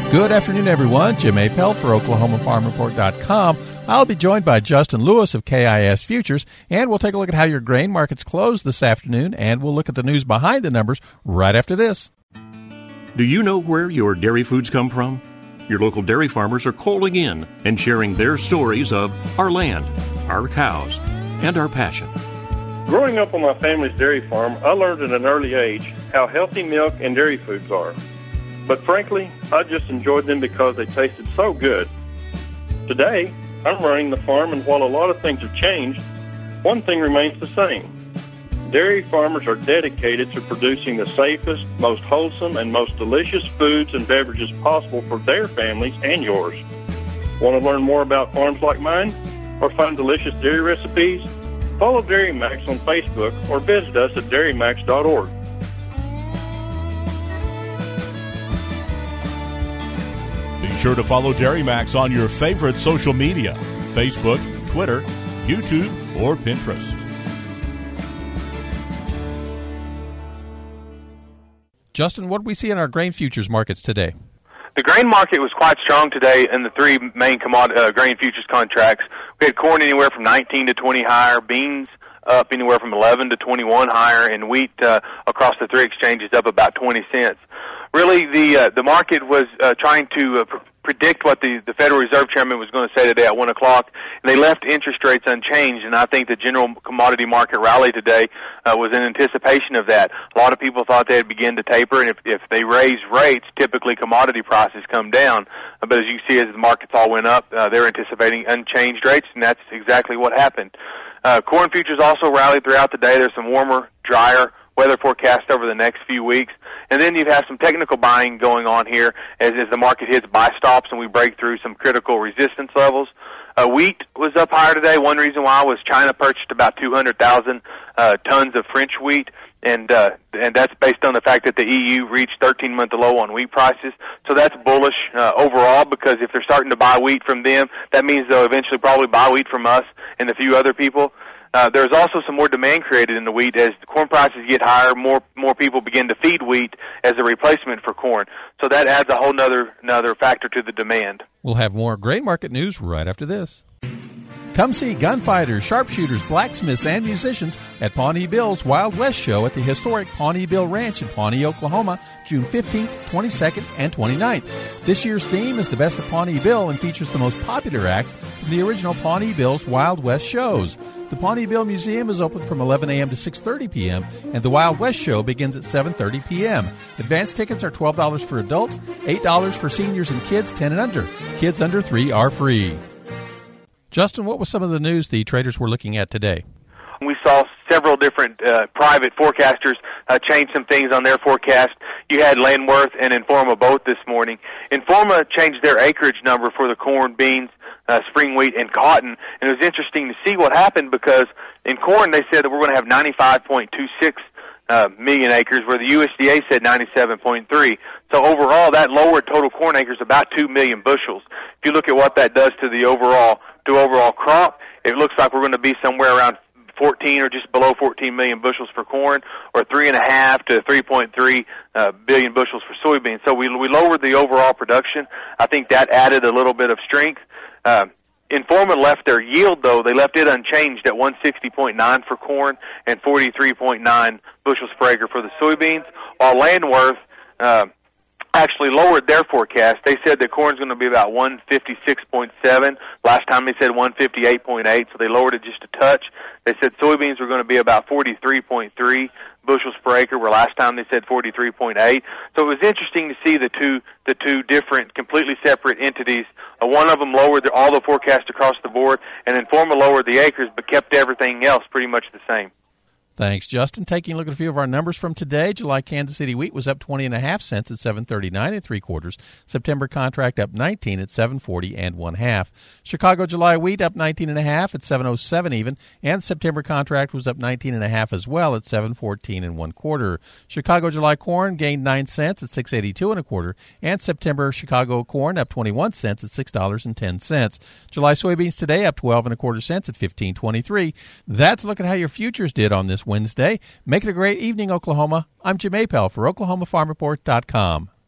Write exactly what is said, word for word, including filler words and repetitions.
Good afternoon, everyone. Jim Appel for Oklahoma Farm Report dot com. I'll be joined by Justin Lewis of K I S Futures, and we'll take a look at how your grain markets closed this afternoon, and we'll look at the news behind the numbers right after this. Do you know where your dairy foods come from? Your local dairy farmers are calling in and sharing their stories of our land, our cows, and our passion. Growing up on my family's dairy farm, I learned at an early age how healthy milk and dairy foods are. But frankly, I just enjoyed them because they tasted so good. Today, I'm running the farm, and while a lot of things have changed, one thing remains the same. Dairy farmers are dedicated to producing the safest, most wholesome, and most delicious foods and beverages possible for their families and yours. Want to learn more about farms like mine or find delicious dairy recipes? Follow Dairy Max on Facebook or visit us at dairy max dot org. Be sure to follow Dairy Max on your favorite social media, Facebook, Twitter, YouTube, or Pinterest. Justin, what do we see in our grain futures markets today? The grain market was quite strong today in the three main commodity, uh, grain futures contracts. We had corn anywhere from nineteen to twenty higher, beans up anywhere from eleven to twenty-one higher, and wheat uh, across the three exchanges up about twenty cents. Really, the uh, the market was uh, trying to uh, pr- predict what the, the Federal Reserve Chairman was going to say today at one o'clock, and they left interest rates unchanged, and I think the general commodity market rally today uh, was in anticipation of that. A lot of people thought they'd begin to taper, and if, if they raise rates, typically commodity prices come down. Uh, but as you see, as the markets all went up, uh, they're anticipating unchanged rates, and that's exactly what happened. Uh, corn futures also rallied throughout the day. There's some warmer, drier weather forecast over the next few weeks. And then you have some technical buying going on here as, as the market hits buy stops and we break through some critical resistance levels. Uh, wheat was up higher today. One reason why was China purchased about two hundred thousand uh, tons of French wheat, and uh, and that's based on the fact that the E U reached thirteen-month low on wheat prices. So that's bullish uh, overall, because if they're starting to buy wheat from them, that means they'll eventually probably buy wheat from us and a few other people. Uh, there's also some more demand created in the wheat. As the corn prices get higher, more more people begin to feed wheat as a replacement for corn. So that adds a whole nother, another factor to the demand. We'll have more grain market news right after this. Come see gunfighters, sharpshooters, blacksmiths, and musicians at Pawnee Bill's Wild West Show at the historic Pawnee Bill Ranch in Pawnee, Oklahoma, June fifteenth, twenty-second, and twenty-ninth. This year's theme is the best of Pawnee Bill and features the most popular acts from the original Pawnee Bill's Wild West shows. The Pawnee Bill Museum is open from eleven a.m. to six thirty p.m., and the Wild West Show begins at seven thirty p.m. Advance tickets are twelve dollars for adults, eight dollars for seniors and kids ten and under. Kids under three are free. Justin, what was some of the news the traders were looking at today? We saw several different uh, private forecasters uh, change some things on their forecast. You had Landworth and Informa both this morning. Informa changed their acreage number for the corn, beans, uh, spring wheat, and cotton. And it was interesting to see what happened, because in corn they said that we're going to have ninety-five point two six uh, million acres, where the U S D A said ninety-seven point three. So overall, that lowered total corn acres about two million bushels. If you look at what that does to the overall to overall crop, it looks like we're going to be somewhere around fourteen or just below fourteen million bushels for corn, or three and a half to three point three uh, billion bushels for soybeans. So we we lowered the overall production. I think that added a little bit of strength. Uh, Informa left their yield, though. They left it unchanged at one sixty point nine for corn and forty-three point nine bushels per acre for the soybeans, while Landworth uh, actually lowered their forecast. They said that corn's going to be about one fifty-six point seven. Last time they said one fifty-eight point eight, so they lowered it just a touch. They said soybeans were going to be about forty-three point three bushels per acre, where last time they said forty-three point eight. So it was interesting to see the two the two different, completely separate entities. Uh, one of them lowered the, all the forecasts across the board, and Informa lowered the acres but kept everything else pretty much the same. Thanks, Justin. Taking a look at a few of our numbers from today, July Kansas City wheat was up twenty and a half cents at seven thirty-nine and three quarters. September contract up nineteen at seven forty and one half. Chicago July wheat up nineteen and a half at seven oh seven even, and September contract was up nineteen and a half as well at seven fourteen and one quarter. Chicago July corn gained nine cents at six eighty-two and a quarter, and September Chicago corn up twenty-one cents at six dollars and ten cents. July soybeans today up twelve and a quarter cents at fifteen twenty-three. That's a look at how your futures did on this Wednesday. Make it a great evening, Oklahoma. I'm Jim Appel for Oklahoma Farm Report dot com.